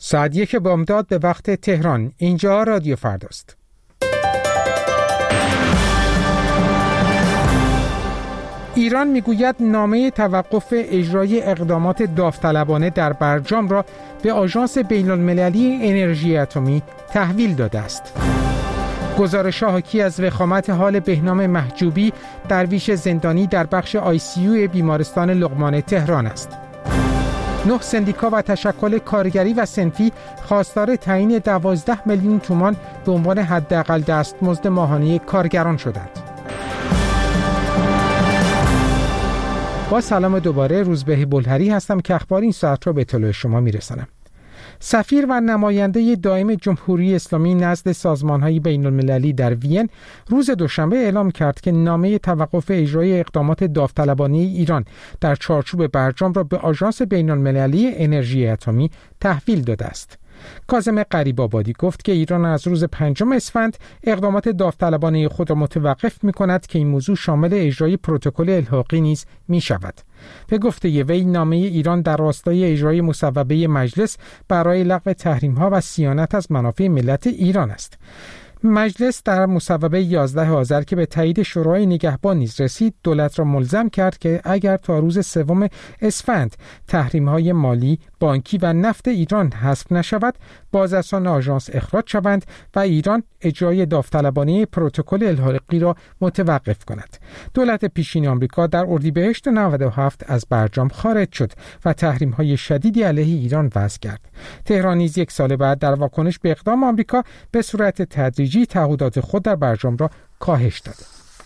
ساعت 1 بامداد به وقت تهران. اینجا رادیو فرداست. ایران میگوید نامه توقف اجرای اقدامات داوطلبانه در برجام را به آژانس بین‌المللی انرژی اتمی تحویل داده است. گزارش‌ها حاکی از وخامت حال بهنام محجوبی، درویش زندانی در بخش ICU بیمارستان لقمان تهران است. 9 سندیکا و تشکل کارگری و صنفی خواستار تعیین 12 میلیون تومان به عنوان حداقل دستمزد ماهانه کارگران شدند. با سلام دوباره، روزبه بلهری هستم که اخبار این ساعت را به اطلاع شما میرسانم. سفیر و نماینده دائم جمهوری اسلامی نزد سازمان‌های بین‌المللی در وین روز دوشنبه اعلام کرد که نامه توقف اجرای اقدامات داوطلبانه ایران در چارچوب برجام را به آژانس بین‌المللی انرژی اتمی تحویل داده است. کاظم غریب‌آبادی گفت که ایران از روز 5 اسفند اقدامات داوطلبانه خود را متوقف می‌کند که این موضوع شامل اجرای پروتکل الحاقی نیز می‌شود. به گفته وی، نامه ایران در راستای اجرای مصوبه مجلس برای لغو تحریم‌ها و صیانت از منافع ملت ایران است. مجلس در مصوبه 11 آذر که به تایید شورای نگهبان نیز رسید، دولت را ملزم کرد که اگر تا روز 3 اسفند تحریم‌های مالی، بانکی و نفت ایران حذف نشود، باز از آن آژانس اخراج شوند و ایران اجرای داوطلبانه پروتکل الحاقی را متوقف کند. دولت پیشین آمریکا در اردیبهشت 97 از برجام خارج شد و تحریم‌های شدیدی علیه ایران وضع کرد. تهران نیز 1 سال بعد در واکنش به اقدام آمریکا به صورت تدریجی تعهدات خود در برجام را کاهش داد.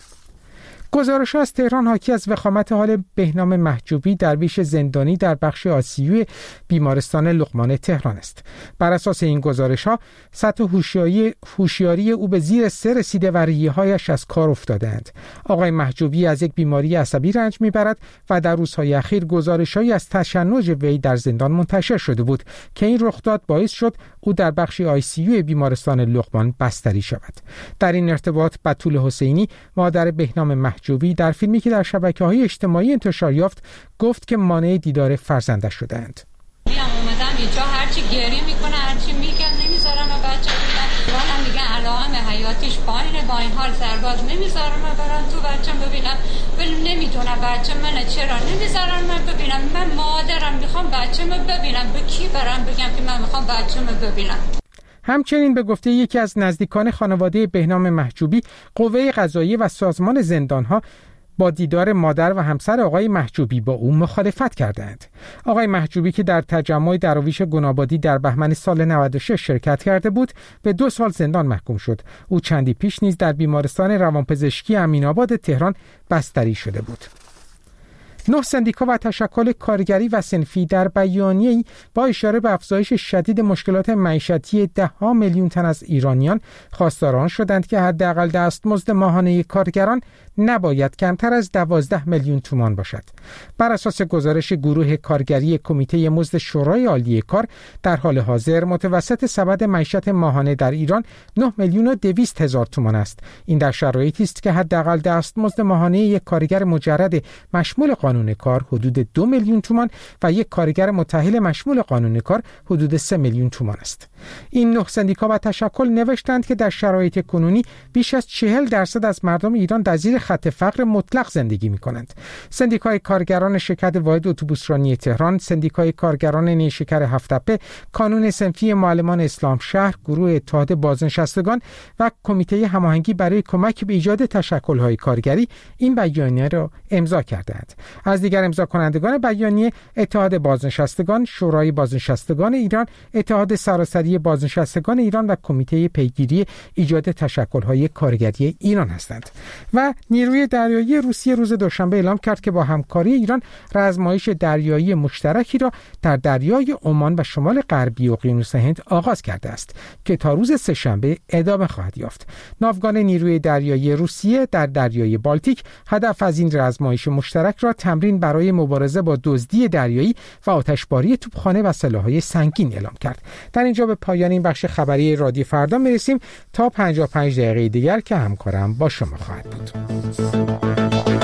گزارش از تهران حاکی از وخامت حال بهنام محجوبی، درویش زندانی در بخش ICU بیمارستان لقمان تهران است. بر اساس این گزارش‌ها، سطح هوشیاری او به زیر 3 رسیده و ریه‌هایش از کار افتاده‌اند. آقای محجوبی از یک بیماری عصبی رنج می‌برد و در روزهای اخیر گزارش‌هایی از تشنج وی در زندان منتشر شده بود که این رخداد باعث شد او در بخش ICU بیمارستان لقمان بستری شود. در این ارتباط بتول حسینی، مادر بهنام محجوبی، در فیلمی که در شبکه‌های اجتماعی انتشار یافت گفت که مانع دیدار فرزندش شده‌اند. اومدم اینجا هرچی گریه میکنه، هرچی میگم نمیذارم و بچه بودم میگه علائم حیاتیش پایینه، با این حال سرباز نمیذارم و برم تو بچه ببینم، ولی نمیدونم بچه منه، چرا نمیذارم من ببینم؟ من مادرم، میخوام بچه من ببینم. به کی برم بگم که من میخوام بچه من ببینم؟ همچنین به گفته یکی از نزدیکان خانواده بهنام محجوبی، قوه قضاییه و سازمان زندان‌ها با دیدار مادر و همسر آقای محجوبی با او مخالفت کردند. آقای محجوبی که در تجمع دراویش گنابادی در بهمن سال 96 شرکت کرده بود، به 2 سال زندان محکوم شد. او چندی پیش نیز در بیمارستان روانپزشکی امین‌آباد تهران بستری شده بود. 9 سندیکا و تشکل کارگری و صنفی در بیانیه‌ای با اشاره به افزایش شدید مشکلات معیشتی 10 میلیون تن از ایرانیان خواستار آن شدند که حداقل دستمزد ماهانه کارگران نباید کمتر از 12 میلیون تومان باشد. بر اساس گزارش گروه کارگری کمیته مزد شورای عالی کار، در حال حاضر متوسط سبد معیشت ماهانه در ایران 9 میلیون و 200 هزار تومان است. این در شرایطی است که حداقل دستمزد ماهانه یک کارگر مجرد مشمول قانون کار حدود 2 میلیون تومان و یک کارگر متأهل مشمول قانون کار حدود 3 میلیون تومان است. این 9 سندیکا و تشکل نوشتند که در شرایط کنونی بیش از 40% از مردم ایران در زیر خط فقر مطلق زندگی می‌کنند. سندیکای کارگران شرکت واحد اتوبوسرانی تهران، سندیکای کارگران نیشکر هفت‌تپه، کانون صنفی معلمان اسلام شهر، گروه اتحاد بازنشستگان و کمیته هماهنگی برای کمک به ایجاد تشکل‌های کارگری این بیانیه را امضا کردند. از دیگر امضا کنندگان بیانیه، اتحاد بازنشستگان، شورای بازنشستگان ایران، اتحاد سراسری بازنشستگان ایران و کمیته پیگیری ایجاد تشکل‌های کارگری ایران هستند. و نیروی دریایی روسیه روز دوشنبه اعلام کرد که با همکاری ایران رزمایش دریایی مشترکی را در دریای عمان و شمال غربی اقیانوس هند آغاز کرده است که تا روز سه‌شنبه ادامه خواهد یافت. ناوگان نیروی دریایی روسیه در دریای بالتیک هدف از این رزمایش مشترک را تمرین برای مبارزه با دزدی دریایی و آتشباری توپخانه و سلاح‌های سنگین اعلام کرد. در اینجا به پایان این بخش خبری رادیو فردا میرسیم تا 55 دقیقه دیگر که همکارم با شما خواهد بود.